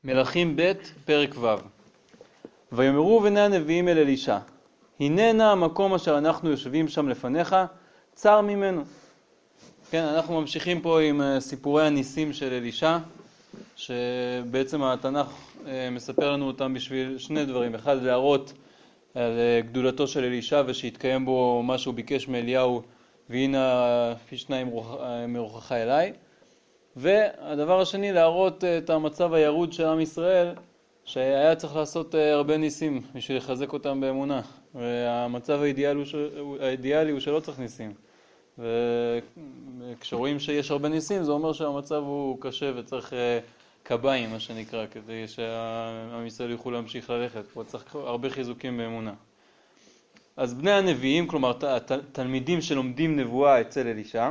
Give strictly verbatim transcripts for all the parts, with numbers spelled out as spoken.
מלכים ב' פרק ו'. ויאמרו בני הנביאים אל אלישע, הננה המקום אשר אנחנו יושבים שם לפניך, צר ממנו. כן, אנחנו ממשיכים פה עם סיפורי הניסים של אלישע, שבעצם התנ"ך מספר לנו אותם בשביל שני דברים. אחד, להראות על גדולתו של אלישע ושהתקיים בו מה שהוא ביקש מאליהו, והנה פי שניים מרוחך אליי. והדבר השני, להראות את המצב הירוד של עם ישראל, שהיה צריך לעשות הרבה ניסים בשביל לחזק אותם באמונה. והמצב האידיאלי הוא, ש... האידיאלי הוא שלא צריך ניסים. וכשרואים שיש הרבה ניסים, זה אומר שהמצב הוא קשה וצריך קביים, מה שנקרא, כדי שעם ישראל יוכלו להמשיך ללכת. פה צריך הרבה חיזוקים באמונה. אז בני הנביאים, כלומר תלמידים שלומדים נבואה אצל אלישע,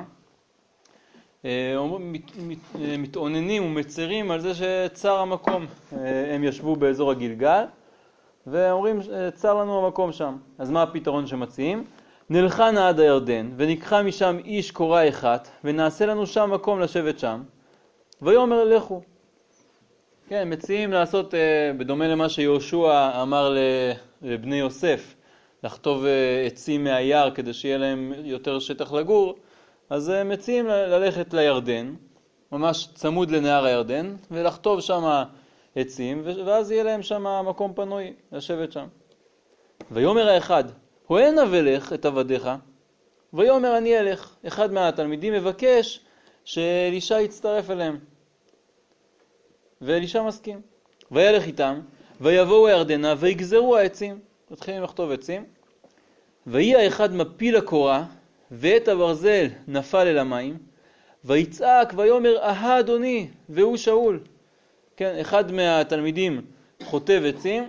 מתעוננים ומצרים על זה שצר המקום. הם ישבו באזור הגלגל ואומרים צר לנו המקום שם. אז מה הפתרון שמציעים? נלכה נא עד הירדן וניקחה משם איש קורא אחת ונעשה לנו שם מקום לשבת שם. ויאמר לכו. כן, מציעים לעשות בדומה למה שיהושע אמר לבני יוסף, לכתוב עצים מהיער כדי שיהיה להם יותר שטח לגור. אז מציעים ללכת לירדן, ממש צמוד לנהר הירדן, ולכתוב שם עצים, ואז יהיה להם שם מקום פנוי לשבת שם. ויאמר האחד, הואנה ולך את עבדיך, ויאמר אני אלך. אחד מהתלמידים מבקש שאלישע יצטרף אליהם. ואלישע מסכים. וילך איתם, ויבואו הירדנה, ויגזרו העצים. מתחילים לכתוב עצים. ויהי האחד מפיל הקורה, ואת הברזל נפל אל המים, ויצעק ויאמר אהה אדוני, והוא שאול. כן, אחד מהתלמידים חוטב עצים,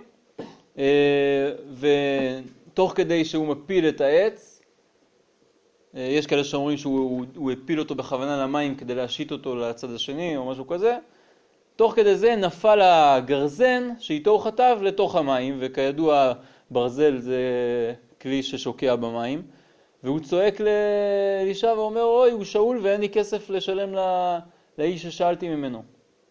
ותוך כדי שהוא מפיל את העץ, יש כאלה שאומרים שהוא הוא הפיל אותו בכוונה למים כדי להשית אותו לצד השני או משהו כזה, תוך כדי זה נפל הגרזן שאיתו הוא חטב לתוך המים, וכידוע ברזל זה כלי ששוקע במים, והוא צועק לאלישע ואומר, אוי, הוא שאול ואין לי כסף לשלם לא... לאיש ששאלתי ממנו.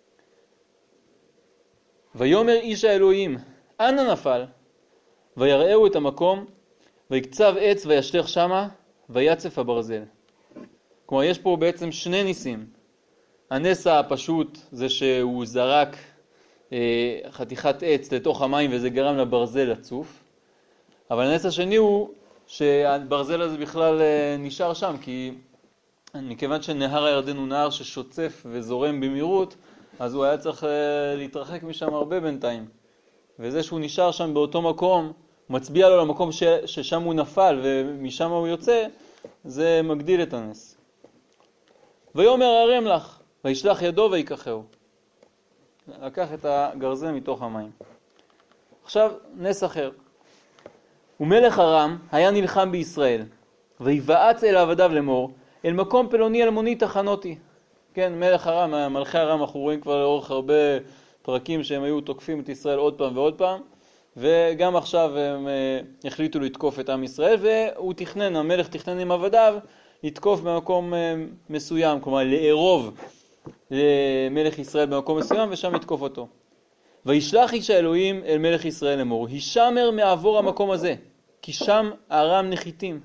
ויאמר איש האלוהים, אנה נפל? ויראהו את המקום, ויקצב עץ וישלך שמה, ויצף הברזל. כלומר, יש פה בעצם שני ניסים. הנס הפשוט זה שהוא זרק אה, חתיכת עץ לתוך המים וזה גרם לברזל לצוף. אבל הנס השני הוא שהברזל הזה בכלל נשאר שם, כי מכיוון שנהר הירדן הוא נהר ששוצף וזורם במהירות, אז הוא היה צריך להתרחק משם הרבה בינתיים. וזה שהוא נשאר שם באותו מקום, מצביע לו למקום ש... ששם הוא נפל ומשם הוא יוצא, זה מגדיל את הנס. ויאמר הרם לך, וישלח ידו ויקחהו. לקח את הגרזן מתוך המים. עכשיו נס אחר. ומלך ארם היה נלחם בישראל, ויבעץ אל עבדיו לאמור, אל מקום פלוני אלמוני תחנותי. כן, מלך ארם, מלכי ארם, אנחנו רואים כבר לאורך הרבה פרקים שהם היו תוקפים את ישראל עוד פעם ועוד פעם, וגם עכשיו הם החליטו לתקוף את עם ישראל, והוא תכנן, המלך תכנן עם עבדיו, לתקוף במקום מסוים, כלומר לערוב למלך ישראל במקום מסוים, ושם לתקוף אותו. וישלח איש האלוהים אל מלך ישראל לאמור, הישמר מעבור המקום הזה, כי שם ארם נחיתים.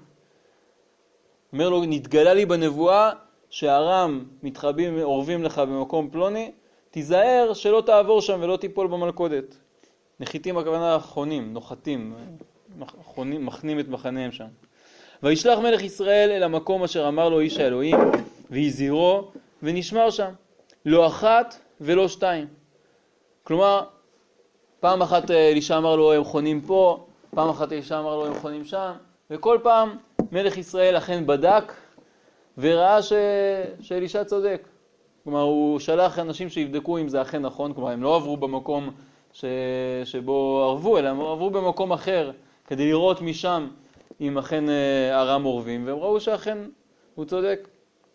אומר לו, נתגלה לי בנבואה שארם מתחבים, עורבים לך במקום פלוני, תיזהר שלא תעבור שם ולא תיפול במלכודת. נחיתים הכוונה חונים, נוחתים, חונים, מכנים את מחניהם שם. וישלח מלך ישראל אל המקום אשר אמר לו איש האלוהים, והזהירו ונשמר שם, לא אחת ולא שתיים. כלומר, פעם אחת אלישע אמר לו הם חונים פה, פעם אחת אלישע אמר לו הם חונים שם, וכל פעם מלך ישראל אכן בדק וראה ש... שאלישע צודק. כלומר, הוא שלח אנשים שיבדקו אם זה אכן נכון, כלומר, הם לא עברו במקום ש... שבו ערבו, אלא הם עברו במקום אחר, כדי לראות משם אם אכן ארם עורבים, והם ראו שאכן הוא צודק.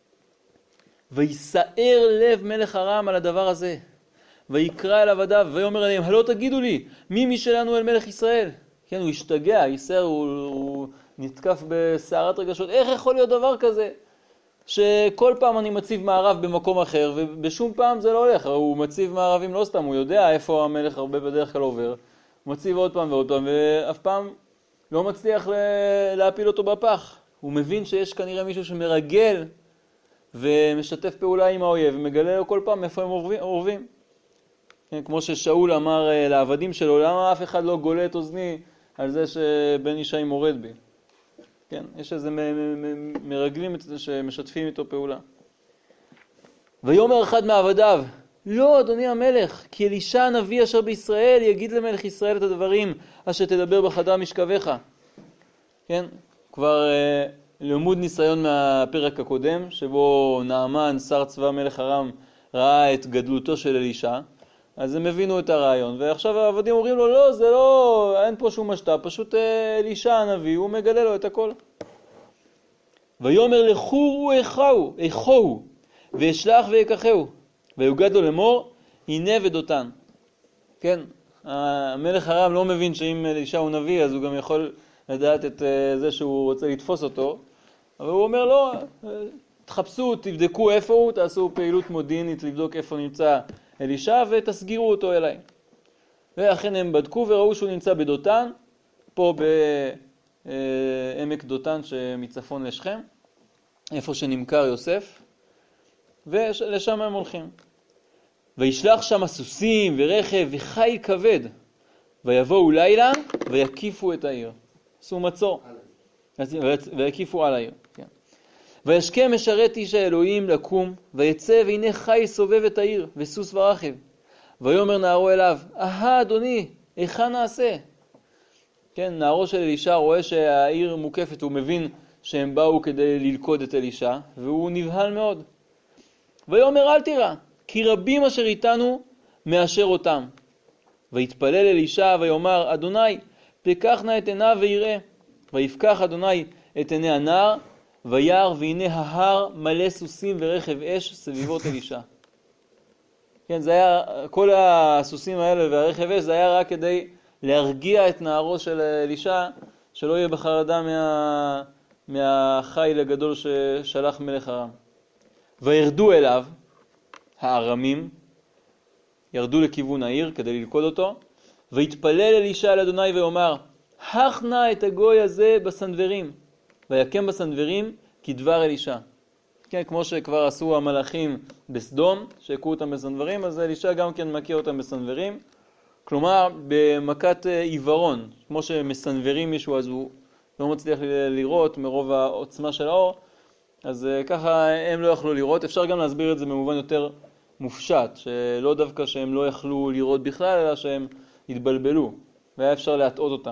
ויסער לב מלך ארם על הדבר הזה. ויקרא אל עבדיו ויאמר אליהם, הלא תגידו לי, מי מי שלנו אל מלך ישראל? כן, הוא השתגע, יסער, הוא, הוא נתקף בסערת רגשות, איך יכול להיות דבר כזה? שכל פעם אני מציב מערב במקום אחר, ובשום פעם זה לא הולך. הוא מציב מערבים לא סתם, הוא יודע איפה המלך הרבה בדרך כלל עובר. הוא מציב עוד פעם ועוד פעם, ואף פעם לא מצליח להפיל אותו בפח. הוא מבין שיש כנראה מישהו שמרגל ומשתף פעולה עם האויב, ומגלה לו כל פעם איפה הם עורבים. כן, כמו ששאול אמר לעבדים שלו, למה אף אחד לא גולה את אוזני על זה שבן ישי מורד בי? כן, יש איזה מרגלים שמשתפים איתו פעולה. ויאמר אחד מעבדיו, לא, אדוני המלך, כי אלישע הנביא אשר בישראל יגיד למלך ישראל את הדברים אשר תדבר בחדר משכבך. כן, כבר אה, לימוד ניסיון מהפרק הקודם, שבו נעמן, שר צבא מלך ארם, ראה את גדלותו של אלישע, אז הם הבינו את הרעיון, ועכשיו העבדים אומרים לו, לא, זה לא, אין פה שום משת"פ, פשוט אלישע הנביא, הוא מגלה לו את הכל. ויאמר לכו ואיכהו, איכהו, ואשלח ויקחהו, ויוגד לו לאמור, הנה ודותן. כן, המלך ארם לא מבין שאם אלישע הוא נביא, אז הוא גם יכול לדעת את זה שהוא רוצה לתפוס אותו, אבל הוא אומר, לא, תחפשו, תבדקו איפה הוא, תעשו פעילות מודיעינית לבדוק איפה נמצא אלישע ותסגירו אותו אליי. ואכן הם בדקו וראו שהוא נמצא בדותן, פה בעמק דותן שמצפון לשכם, איפה שנמכר יוסף, ולשם הם הולכים. וישלח שם סוסים ורכב וחיל כבד, ויבואו לילה ויקיפו את העיר. עשו מצור, ויקיפו על העיר. כן. וישכם משרת איש האלוהים לקום, ויצא והנה חי סובב את העיר, וסוס ורכב. ויאמר נערו אליו, אהה אדוני, איכה נעשה? כן, נערו של אלישע רואה שהעיר מוקפת, הוא מבין שהם באו כדי ללכוד את אלישע, והוא נבהל מאוד. ויאמר אל תירא, כי רבים אשר איתנו מאשר אותם. ויתפלל אלישע ויאמר, אדוני, פקח נא את עיניו ויראה. ויפקח אדוני את עיני הנער, וירא והנה ההר מלא סוסים ורכב אש סביבות אלישע. כן, זה היה, כל הסוסים האלה והרכב אש, זה היה רק כדי להרגיע את נערו של אלישע, שלא יהיה בחרדה מה, מהחיל הגדול ששלח מלך ארם. וירדו אליו, הארמים, ירדו לכיוון העיר כדי ללכוד אותו, והתפלל אלישע אל אדוני ויאמר, הך נא את הגוי הזה בסנוורים, ויקם בסנוורים כדבר אלישע. כן, כמו שכבר עשו המלאכים בסדום, שהכו אותם בסנוורים, אז אלישע גם כן מכיר אותם בסנוורים. כלומר, במכת עיוורון, כמו שמסנוורים מישהו, אז הוא לא מצליח לראות מרוב העוצמה של האור, אז ככה הם לא יכלו לראות. אפשר גם להסביר את זה במובן יותר מופשט, שלא דווקא שהם לא יכלו לראות בכלל, אלא שהם התבלבלו, והיה אפשר להטעות אותם.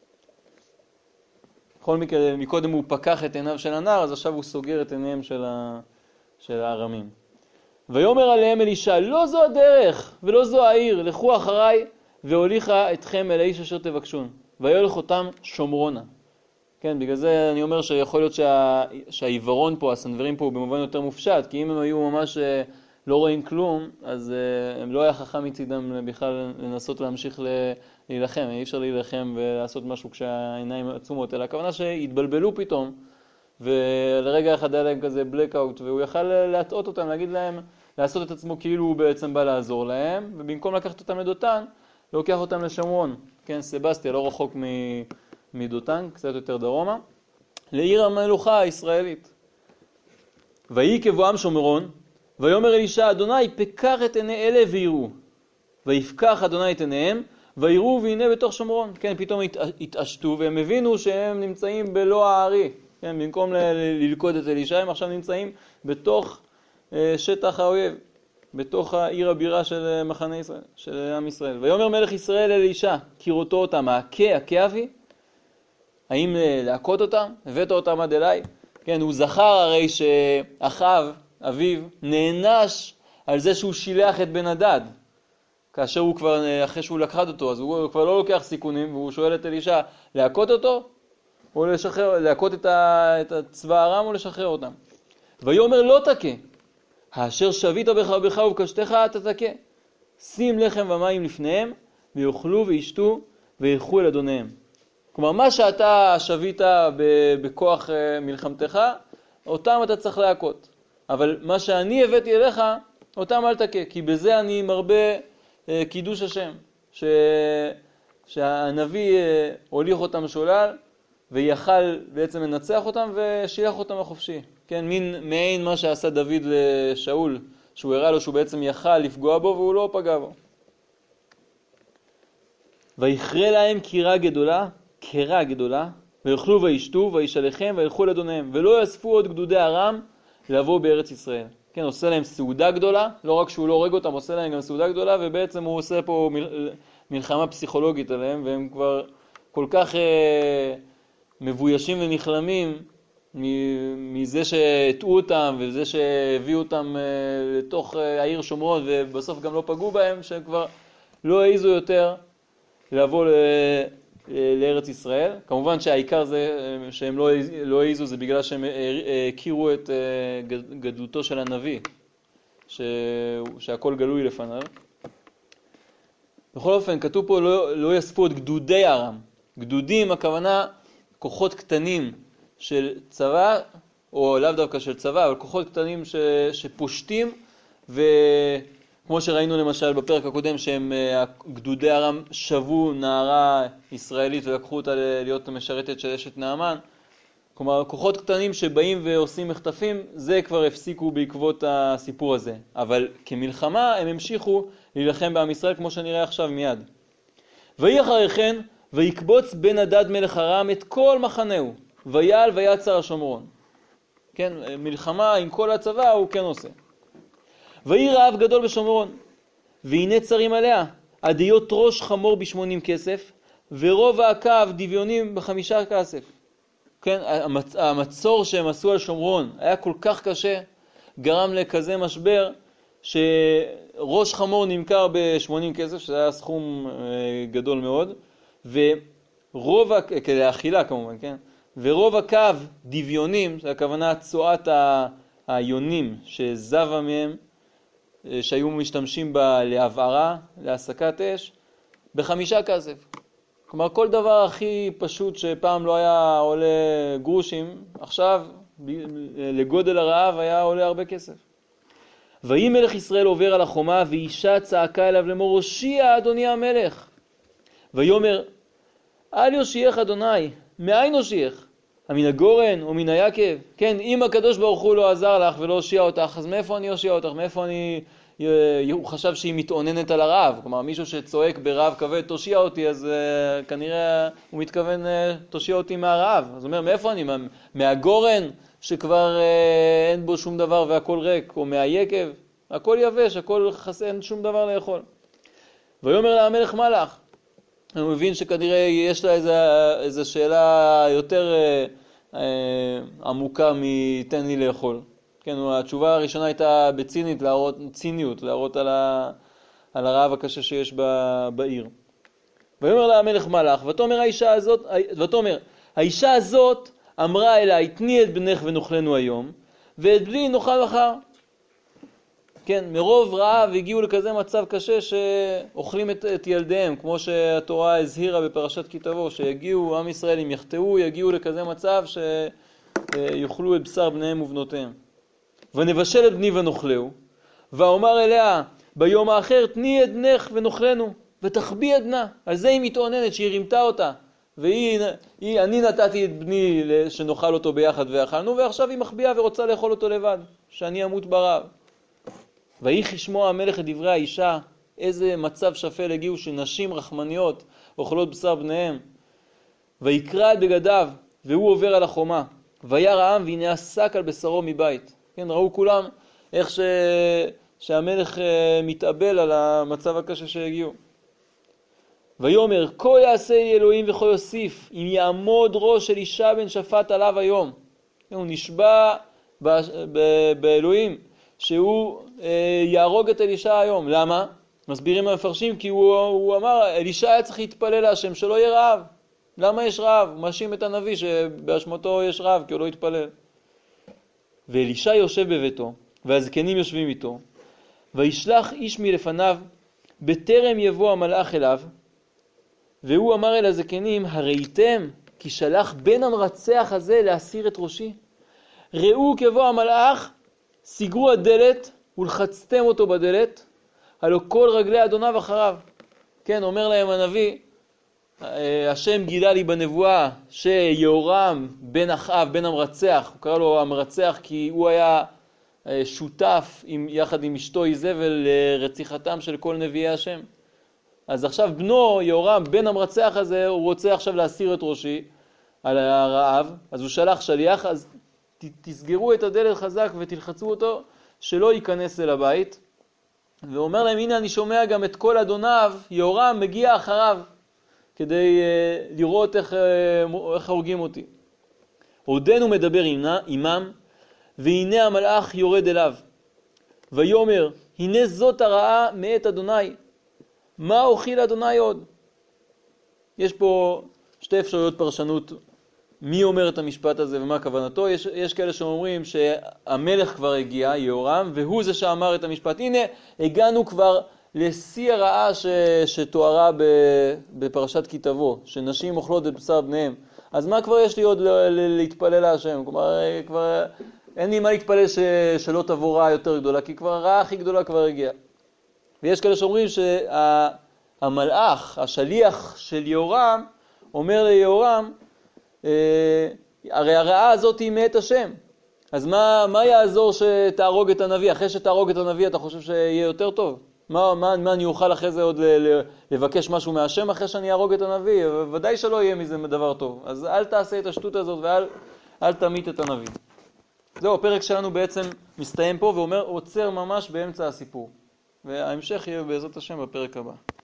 בכל מקרה, מקודם הוא פקח את עיניו של הנער, אז עכשיו הוא סוגר את עיניהם של, ה... של הארמים. ויאמר עליהם אלישע, לא זו הדרך ולא זו העיר, לכו אחריי והוליכה אתכם אל האיש אשר תבקשון. ויולך אותם שומרונה. כן, בגלל זה אני אומר שיכול להיות שה... שהעיוורון פה, הסנוורים פה, הוא במובן יותר מופשט, כי אם הם היו ממש לא רואים כלום, אז הם לא היה חכם מצידם בכלל לנסות להמשיך להילחם. אי אפשר להילחם ולעשות משהו כשהעיניים עצומות, אלא הכוונה שהתבלבלו פתאום, ולרגע אחד היה להם כזה בלקאוט, והוא יכל להטעות אותם, להגיד להם, לעשות את עצמו כאילו הוא בעצם בא לעזור להם, ובמקום לקחת אותם לדותן, לוקח אותם לשומרון, כן, סבסטיה, לא רחוק מדותן, קצת יותר דרומה, לעיר המלוכה הישראלית. ויהי כבואם שומרון, ויאמר אלישע, אדוני, פקח את עיני אלה ויראו. ויפקח אדוני את עיניהם, ויראו והנה בתוך שומרון. כן, פתאום התעשתו, והם הבינו שהם נמצאים בלא הארי. כן, במקום ללכוד את אלישע, הם עכשיו נמצאים בתוך שטח האויב, בתוך העיר הבירה של מחנה ישראל, של עם ישראל. ויאמר מלך ישראל אלישע, כירותו אותם, הכה, הכה אבי? האם להכות אותם? הבאת אותם עד אליי? כן, הוא זכר הרי שאחיו, אביו, נענש על זה שהוא שילח את בן הדד. כאשר הוא כבר, אחרי שהוא לקחד אותו, אז הוא כבר לא לוקח סיכונים, והוא שואל את אלישע, להכות אותו? או לשחרר, להכות את, ה, את הצבא הרם או לשחרר אותם? ויאמר לא תכה, האשר שבית בך ובך ובקשתך אתה תכה. שים לחם ומים לפניהם, ויאכלו וישתו וילכו אל אדוניהם. כלומר, מה שאתה שבית בכוח מלחמתך, אותם אתה צריך להכות. אבל מה שאני הבאתי אליך, אותם אל תכה, כי בזה אני מרבה אה, קידוש השם. ש... שהנביא אה, הוליך אותם שולל, ויכל בעצם לנצח אותם ושילח אותם לחופשי. כן, מין מעין מה שעשה דוד לשאול, שהוא הראה לו שהוא בעצם יכל לפגוע בו והוא לא פגע בו. ויכרה להם קירה גדולה, קירה גדולה, ויאכלו וישתו וישלחם וילכו לאדוניהם, ולא יאספו עוד גדודי ארם לבוא בארץ ישראל. כן, עושה להם סעודה גדולה, לא רק שהוא לא הורג אותם, עושה להם גם סעודה גדולה, ובעצם הוא עושה פה מלחמה פסיכולוגית עליהם, והם כבר כל כך אה, מבוישים ונחלמים מזה שהטעו אותם, וזה שהביאו אותם אה, לתוך אה, העיר שומרון, ובסוף גם לא פגעו בהם, שהם כבר לא העיזו יותר לבוא ל... לארץ ישראל. כמובן שהעיקר זה שהם לא, לא העיזו, זה בגלל שהם הכירו את גדלותו של הנביא, ש, שהכל גלוי לפניו. בכל אופן, כתוב פה לא, לא יספו את גדודי ארם. גדודים, הכוונה כוחות קטנים של צבא, או לאו דווקא של צבא, אבל כוחות קטנים ש, שפושטים, וכמו שראינו למשל בפרק הקודם, שהם גדודי ארם שבו נערה ישראלית ולקחו אותה להיות משרתת של אשת נעמן. כלומר, כוחות קטנים שבאים ועושים מחטפים, זה כבר הפסיקו בעקבות הסיפור הזה. אבל כמלחמה הם המשיכו להילחם בעם ישראל, כמו שנראה עכשיו מיד. ויהי אחרי כן, ויקבוץ בן הדד מלך ארם את כל מחנהו, ויעל ויצר השומרון. כן, מלחמה עם כל הצבא הוא כן עושה. ויהי רעב גדול בשומרון, והנה צרים עליה, עד היות ראש חמור בשמונים כסף, ורוב העקב דביונים בחמישה כסף. כן, המצ... המצור שהם עשו על שומרון היה כל כך קשה, גרם לכזה משבר, שראש חמור נמכר ב-שמונים כסף, שזה היה סכום גדול מאוד, ורוב, כדי לאכילה כמובן, כן? ורוב הקו דביונים, זה הכוונה צועת היונים שזבה מהם, שהיו משתמשים בה להבערה, להסקת אש, בחמישה כסף. כלומר, כל דבר הכי פשוט שפעם לא היה עולה גרושים, עכשיו לגודל הרעב היה עולה הרבה כסף. ויהי מלך ישראל עובר על החומה, ואישה צעקה אליו לאמור, הושיע אדוני המלך. ויאמר, אל יושיעך אדוני, מאין הושיעך? מן הגורן או מן היקב? כן, אם הקדוש ברוך הוא לא עזר לך ולא הושיע אותך, אז מאיפה אני הושיע אותך? מאיפה אני... הוא חשב שהיא מתאוננת על הרעב. כלומר, מישהו שצועק ברעב כבד, תושיע אותי, אז uh, כנראה הוא מתכוון, uh, תושיע אותי מהרעב. אז הוא אומר, מאיפה אני? מה, מהגורן שכבר uh, אין בו שום דבר והכל ריק, או מהיקב? הכל יבש, הכל חסר, אין שום דבר לאכול. ויאמר לה המלך מה לך? אני מבין שכנראה יש לה איזו, איזו שאלה יותר uh, uh, עמוקה מתן לי לאכול. כן, התשובה הראשונה הייתה בצינית, להראות, ציניות, להראות על, ה, על הרעב הקשה שיש ב, בעיר. ויאמר לה המלך מלך, ותאמר האישה הזאת, ותאמר, האישה הזאת אמרה אליי, תני את בנך ונאכלנו היום, ואת בני נאכל מחר. כן, מרוב רעב הגיעו לכזה מצב קשה שאוכלים את, את ילדיהם, כמו שהתורה הזהירה בפרשת כי תבוא, שיגיעו, עם ישראל אם יחטאו, יגיעו לכזה מצב שיאכלו את בשר בניהם ובנותיהם. ונבשל את בני ונאכלהו, ואומר אליה ביום האחר, תני את בנך ונאכלנו, ותחביא את בנה. על זה היא מתאוננת, שהיא רימתה אותה, והיא, היא, אני נתתי את בני שנאכל אותו ביחד ואכלנו, ועכשיו היא מחביאה ורוצה לאכול אותו לבד, שאני אמות ברעב. ויהי כשמוע המלך את דברי האישה, איזה מצב שפל הגיעו שנשים רחמניות אוכלות בשר בניהם. ויקרא את בגדיו, והוא עובר על החומה, וירא העם והנה השק על בשרו מבית. כן, ראו כולם איך ש... שהמלך מתאבל על המצב הקשה שהגיעו. ויאמר, כה יעשה אלוהים וכה יוסיף, אם יעמוד ראש של אישה בן שפט עליו היום. הוא נשבע ב... ב... באלוהים שהוא אה, יהרוג את אלישע היום. למה? מסבירים המפרשים, כי הוא, הוא אמר, אלישע היה צריך להתפלל להשם שלא יהיה רעב. למה יש רעב? הוא מאשים את הנביא שבאשמתו יש רעב, כי הוא לא התפלל. ואלישע יושב בביתו, והזקנים יושבים איתו, וישלח איש מלפניו, בטרם יבוא המלאך אליו, והוא אמר אל הזקנים, הראיתם כי שלח בן המרצח הזה להסיר את ראשי? ראו כבוא המלאך, סגרו הדלת ולחצתם אותו בדלת, הלא כל רגלי אדוניו אחריו. כן, אומר להם הנביא, השם גילה לי בנבואה שיהורם בן אחאב, בן המרצח, הוא קרא לו המרצח כי הוא היה שותף עם, יחד עם אשתו איזבל לרציחתם של כל נביאי השם. אז עכשיו בנו יהורם בן המרצח הזה, הוא רוצה עכשיו להסיר את ראשי על הרעב, אז הוא שלח שליח, אז ת, תסגרו את הדלת חזק ותלחצו אותו שלא ייכנס אל הבית. ואומר להם, הנה אני שומע גם את כל אדוניו, יהורם מגיע אחריו, כדי uh, לראות איך, uh, איך הורגים אותי. עודנו מדבר עמם, והנה המלאך יורד אליו. ויאמר, הנה זאת הרעה מאת אדוני, מה אוכיל אדוני עוד? יש פה שתי אפשרויות פרשנות, מי אומר את המשפט הזה ומה כוונתו. יש, יש כאלה שאומרים שהמלך כבר הגיע, יהורם, והוא זה שאמר את המשפט. הנה, הגענו כבר לשיא הרעה ש, שתוארה בפרשת כי תבוא, שנשים אוכלות את בשר בניהם. אז מה כבר יש לי עוד ל, ל, להתפלל להשם? כלומר, כבר אין לי מה להתפלל ש, שלא תבוא רעה יותר גדולה, כי כבר הרעה הכי גדולה כבר הגיעה. ויש כאלה שאומרים שהמלאך, השליח של יהורם, אומר ליהורם, הרי הרעה הזאת היא מאת השם. אז מה, מה יעזור שתהרוג את הנביא? אחרי שתהרוג את הנביא אתה חושב שיהיה יותר טוב? מה, מה, מה אני אוכל אחרי זה עוד לבקש משהו מהשם אחרי שאני אהרוג את הנביא? ודאי שלא יהיה מזה דבר טוב. אז אל תעשה את השטות הזאת ואל אל תמית את הנביא. זהו, הפרק שלנו בעצם מסתיים פה ואומר, עוצר ממש באמצע הסיפור. וההמשך יהיה בעזרת השם בפרק הבא.